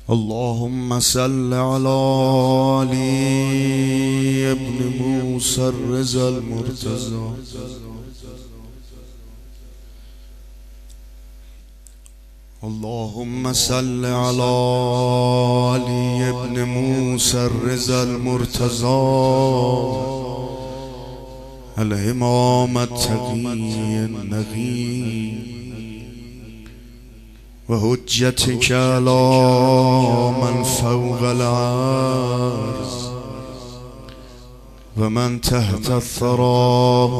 اللهم صل على علي ابن موسى الرضا المرتضى. اللهم صل على علي ابن موسى الرضا المرتضى الإمام التقي النقي وحجتك على من فوق العرض ومن تحت الثرى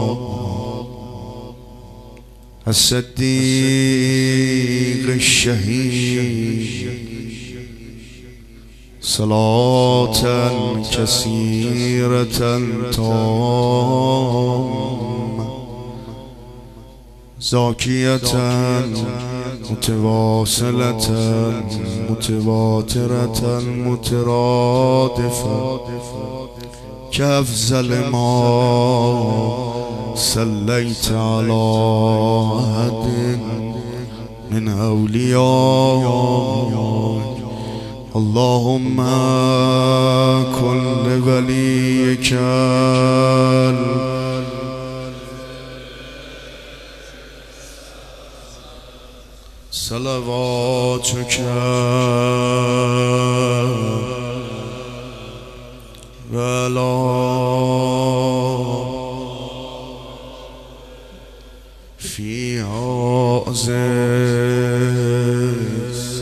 الصديق الشهيد صلاة كثيرة تامة زاكية متواصلة متواترة مترادفة كأفضل ما صليت على أحد من أوليائك. اللهم كن لوليك صلواتك ولا في عزيز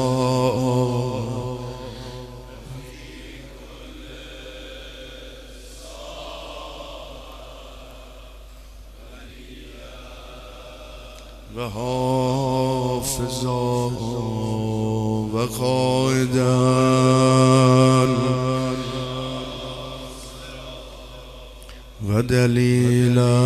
وحافظا وقائدا ودليلا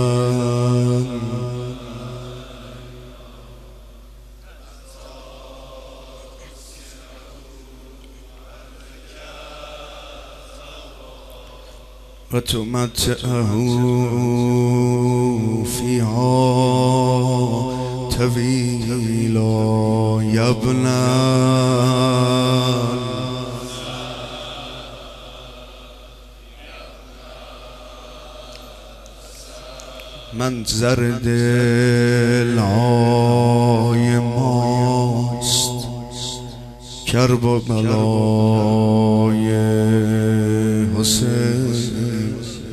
وتمتعه فيها طويلا يا ابن منظر دلهای ماست کرب و بلای حسین.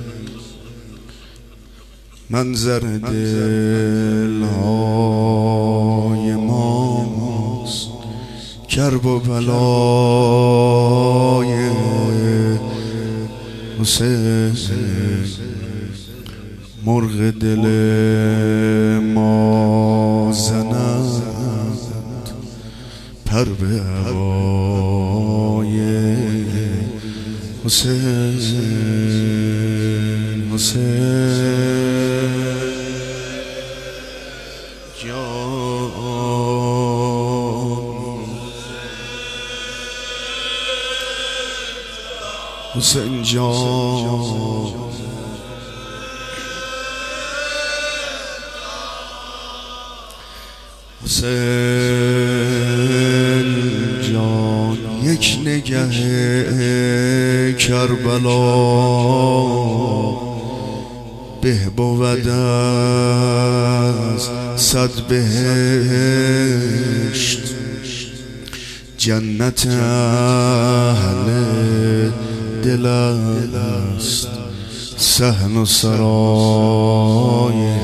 منظر دلهای ماست کرب و بلای حسین. مرغ دل ما زند پر به هوای حسین. حسین جان حسین جان حسین جان یک نگه کربلا به بود از صد بهشت. جنت اهل دل است صحن و سرای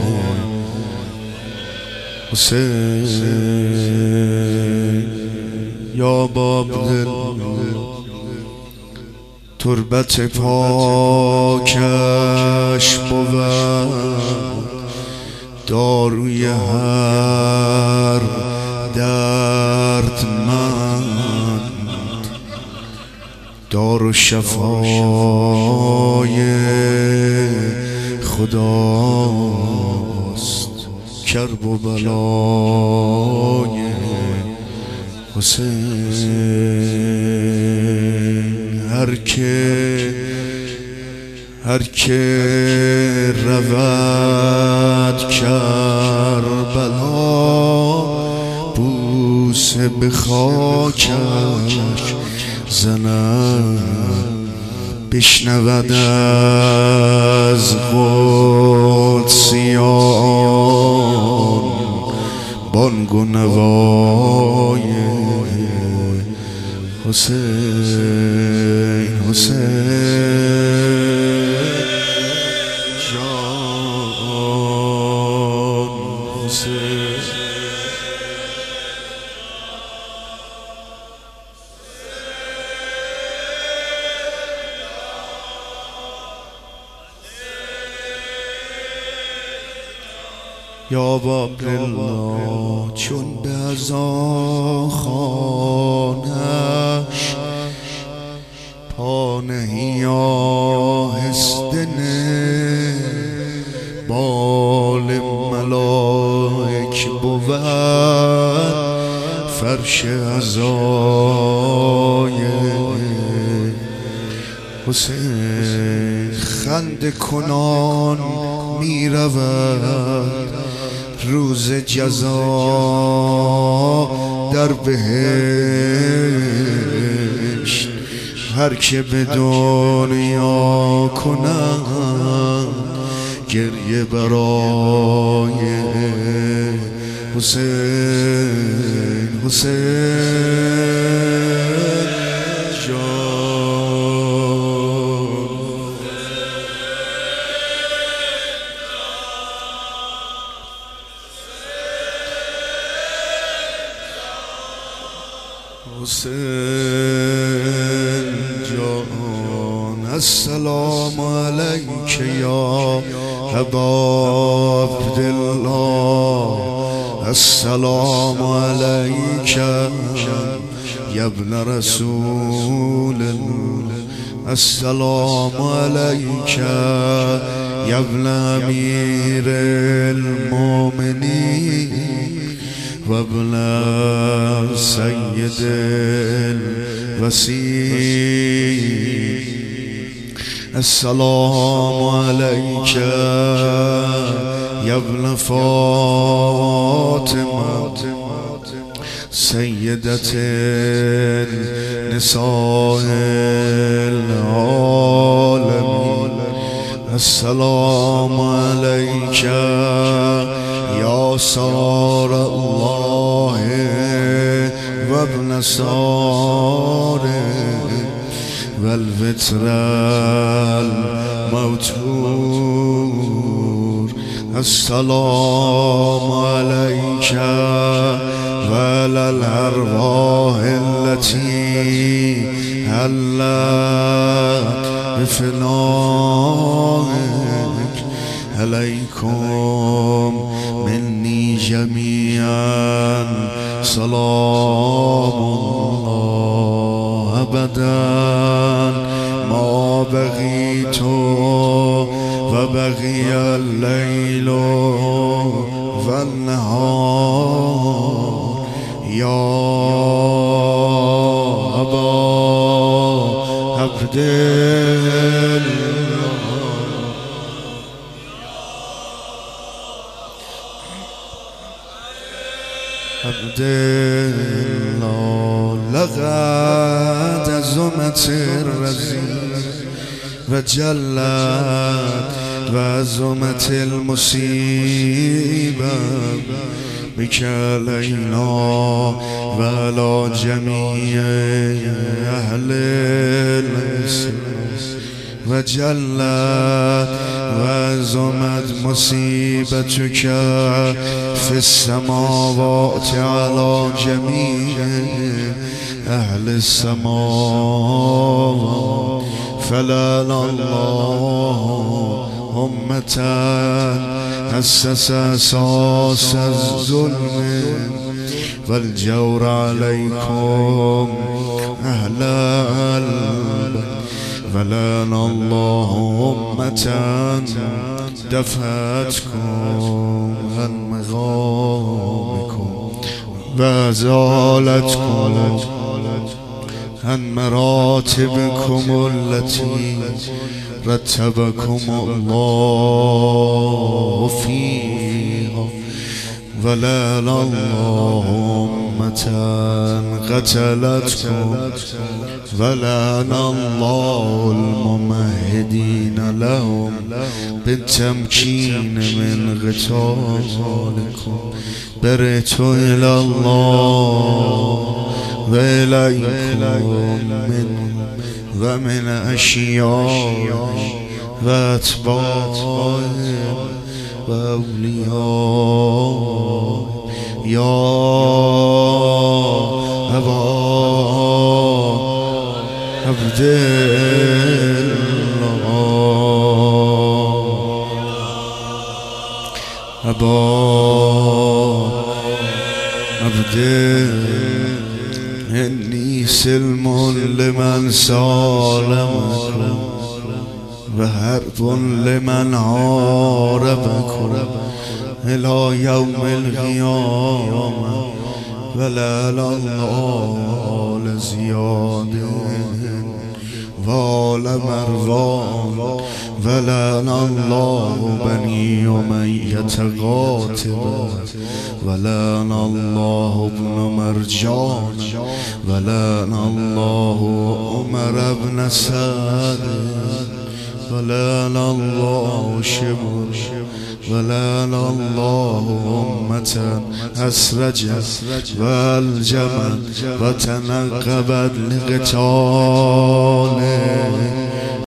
حسین. یا باب دل تربت پاکش بود داروی هر دردمند. دارو شفای خداست کرب و بلای حسین. هر که رود کربلا بوس بوسه به خاکش زنم، بشنود از قدسیان بانگ و نوای حسین جان حسین. یا باب الله چون به ازاخانش پا نهی آهسته نه، بال ملائک بود فرش عزای حسین. خنده کنان می رود روز جزا در بهشت، هر که به دنیا کند گریه برای حسین حسین جان. السلام علیک یا ابا عبدالله، السلام علیک یا ابن رسول الله، السلام علیک یا ابن امیر المؤمنین و ابن سید الوصی. السلام علیک یا ابن فاطمه سیدت النساء العالمین. السلام علیک یا سار الله و ابن ساره و الوتر الموتور. السلام علیک و علی الارواح التي حلت بفنائک. علیکم منی جمیعا سلام الله ابدا ما بقیت و بقی اللیل و النهار. یا ابا عبدالله عبدالله، لقد عظمت الرزق و جلت و عظمت المصیبه بک علینا و علی جمیع اهل الاسلام. و جلت و عظمت مصیبتک فی السماوات علی جمیع اهل السماوات. فلعن الله امتا اسس اساس الظلم والجور علیکم اهل البيت. ولعن الله امتا دفعتكم عن مقامكم و ازالتكم عن مراتبكم التي رتبكم الله فيها. ولعن الله أمة قتلتكم ولعن الله الممهدين لهم بالتمكين من قتالكم. برئت إلى الله وإليكم ومن أشياء وأتباع وأولياء يا أبا عبد الله أبا عبد إني سلم لمن سالمكم وحرب لمن حاربكم إلى يوم القيامة ولعن الله لزياد وآل مروان ولعن الله بني أمية قاتبا ولعن الله ابن مرجان ولعن الله عمر بن سعد ولعن الله شمر ولعن الله أمة أسرجت والجمت وتنقبت لقتاله